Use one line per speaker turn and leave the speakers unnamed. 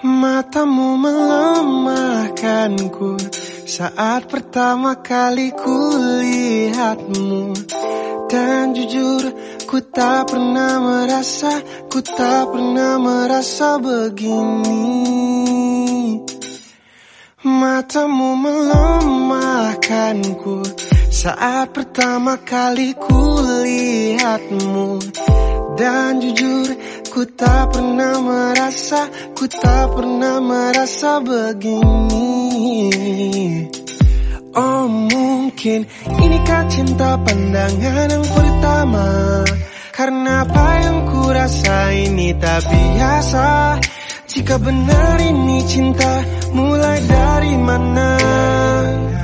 Matamu melemahkanku saat pertama kali ku lihatmu. Dan jujur, ku tak pernah merasa begini. Matamu melemahkanku saat pertama kali ku lihatmu. Dan jujur, ku tak pernah merasa begini. Oh mungkin inikah cinta pandangan yang pertama, karena apa yang ku rasa ini tak biasa. Jika benar ini cinta, mulai dari mana?